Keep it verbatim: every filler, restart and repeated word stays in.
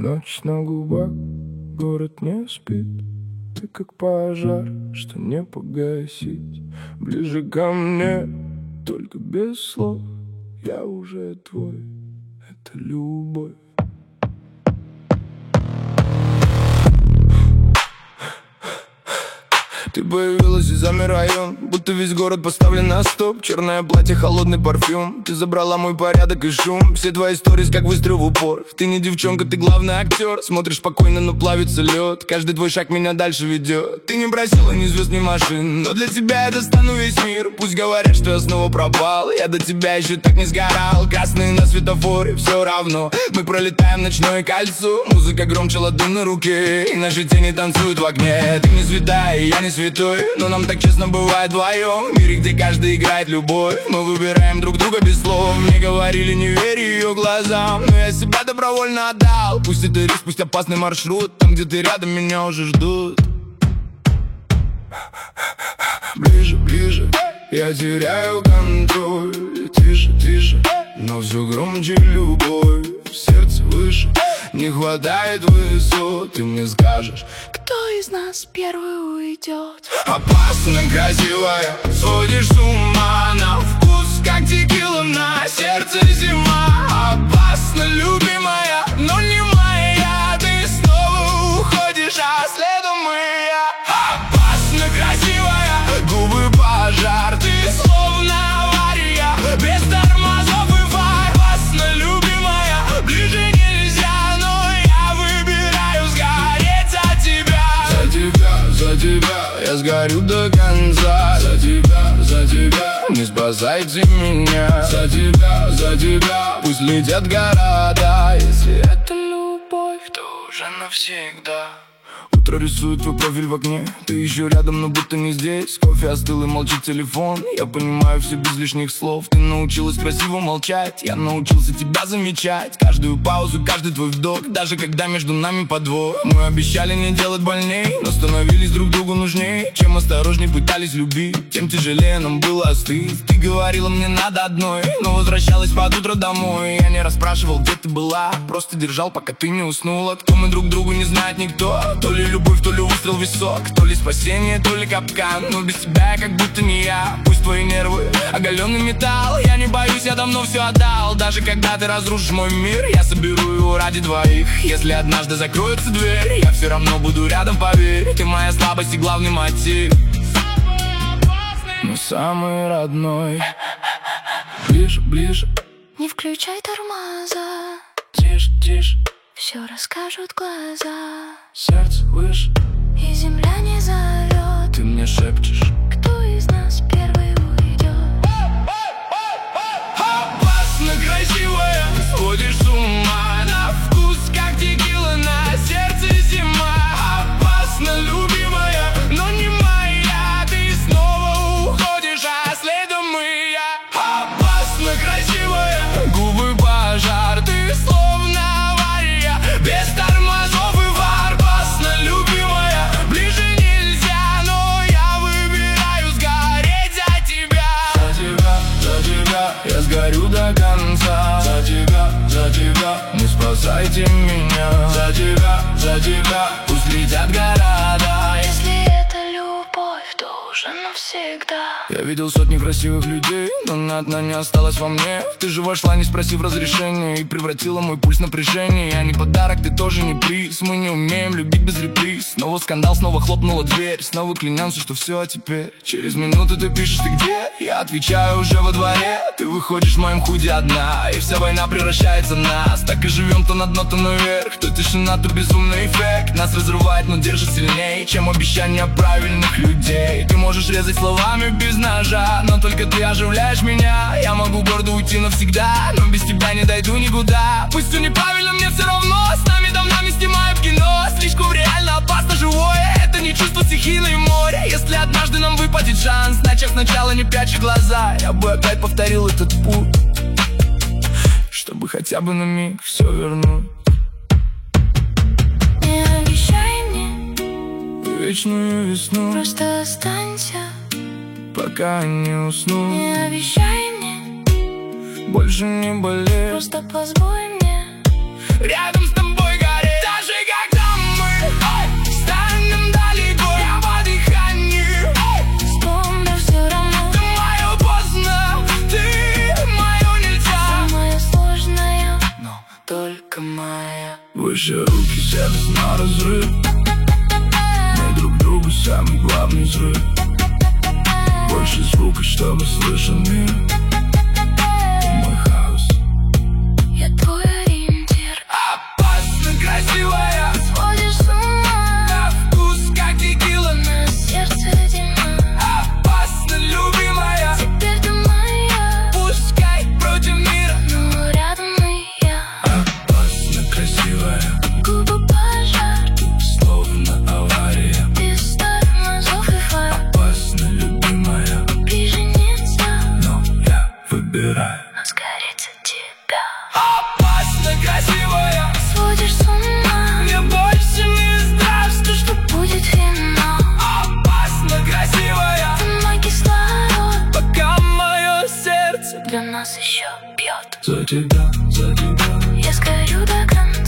Ночь на губах, город не спит. Ты как пожар, что не погасить. Ближе ко мне, только без слов. Я уже твой, это любовь. Ты появилась и замер район, будто весь город поставлен на стоп. Черное платье, холодный парфюм. Ты забрала мой порядок и шум. Все твои сторис как выстрел в упор. Ты не девчонка, ты главный актер. Смотришь спокойно, но плавится лед. Каждый твой шаг меня дальше ведет. Ты не просила ни звезд, ни машин, но для тебя я достану весь мир. Пусть говорят, что я снова пропал, я до тебя еще так не сгорал. Красные на светофоре, все равно мы пролетаем ночное кольцо. Музыка громче ладонь на руке, и наши тени танцуют в огне. Ты не святая, и я не святой, но нам так честно бывает вдвоем. В мире, где каждый играет любовь, мы выбираем друг друга без слов. Мне говорили, не верь ее глазам, но я себя добровольно отдал. Пусть это риск, пусть опасный маршрут, там, где ты рядом, меня уже ждут. Ближе, ближе, я теряю контроль. Тише, тише, но все громче любовь. В сердце выше, не хватает высот. Ты мне скажешь, кто из нас первый уйдет? Опасно красивая, сводишь с ума. На вкус, как текила, на сердце зима. Опасно любимая, но не моя. Ты снова уходишь, а следом и я. Опасно красивая, губы пожар. Ты словно авария, без тормозов и фар. Опасно любимая, ближе нельзя, но я выбираю сгореть за тебя. За тебя, за тебя, я сгорю до конца. За тебя, за тебя, не спасайте меня. За тебя, за тебя, пусть летят города. Если это любовь, то уже навсегда. Утро рисует твой профиль в окне. Ты еще рядом, но будто не здесь. Кофе остыл и молчит телефон. Я понимаю все без лишних слов. Ты научилась красиво молчать, я научился тебя замечать. Каждую паузу, каждый твой вдох, даже когда между нами подвох. Мы обещали не делать больней, но становились друг другу нужней. Чем осторожней пытались любить, тем тяжелее нам было остыть. Ты говорила, мне надо одной, но возвращалась под утро домой. Я не расспрашивал, где ты была, просто держал, пока ты не уснула. Кто мы друг другу, не знает никто. То ли любовь, то ли выстрел в висок, то ли спасение, то ли капкан. Но без тебя я как будто не я. Пусть твои нервы оголенный металл, я не боюсь, я давно все отдал. Даже когда ты разрушишь мой мир, я соберу его ради двоих. Если однажды закроется дверь, я все равно буду рядом, поверь. Ты моя слабость и главный мотив, но самый родной. Ближе, ближе, не включай тормоза. Тише, тише, все расскажут глаза. сердце выше, и земля не зовет. ты мне шепчешь, кто из нас первый уйдет? опасно красивая, сводишь с ума. На вкус, как текила, на сердце зима. Опасно любимая, но не моя. Ты снова уходишь, а следом и я. Опасно красивая, губы пожар. Ты словно авария, без тормозов и фар. Опасно любимая, ближе нельзя, но я выбираю сгореть за тебя. За тебя, за тебя, я сгорю до конца. За тебя, за тебя, не спасайте меня. За тебя, за тебя, пусть летят города. Если это любовь, то уже навсегда. Я видел сотни красивых людей, но ни одна не осталась во мне. Ты же вошла, не спросив разрешения, и превратила мой пульс в напряжение. Я не подарок, ты тоже не приз. Мы не умеем любить без реприз. Снова скандал, снова хлопнула дверь. Снова клянемся, что все, а теперь через минуту ты пишешь, ты где? Я отвечаю, уже во дворе. Ты выходишь в моем худи одна, и вся война превращается в нас. Так и живем то на дно, то наверх. То тишина, то безумный эффект. Нас разрывает, но держит сильнее, чем обещания правильных людей. Ты можешь резать словами без ножа, но только ты оживляешь меня. Я могу гордо уйти навсегда, но без тебя не дойду никуда. Пусть все неправильно, мне все равно. С нами давно мы снимаем кино. Слишком реально опасно живое. Это не чувство стихийное море. Если однажды нам выпадет шанс, начав сначала, не прячь глаза, я бы опять повторил этот путь, чтобы хотя бы на миг все вернуть. Не обещай мне Вечную весну, просто останься. пока не усну. Не обещай мне Больше не болеть, просто позволь мне рядом с тобой гореть. только моя. Выше руки, сердце на разрыв. Мы друг другу самый главный взрыв. Больше звука, чтобы слышал мир. Мой хаос. Я твой ориентир. Опасно красивая, Сводишь с ума. на вкус как текила. На сердце зима. Опасно любимая, Теперь ты моя. пускай против мира. Но рядом и я. Опасно красивая, Губы пожар. словно авария. Без тормозов и фар. Опасно любимая, Прижениться, но я выбираю. но сгореть от тебя. Опасно красивая, Сводишь с ума. мне больше не здравствуй, что Будет вино. опасно красивая, Ты мой кислород. пока мое сердце Для нас еще пьет. за тебя, за тебя. Я сгорю до края.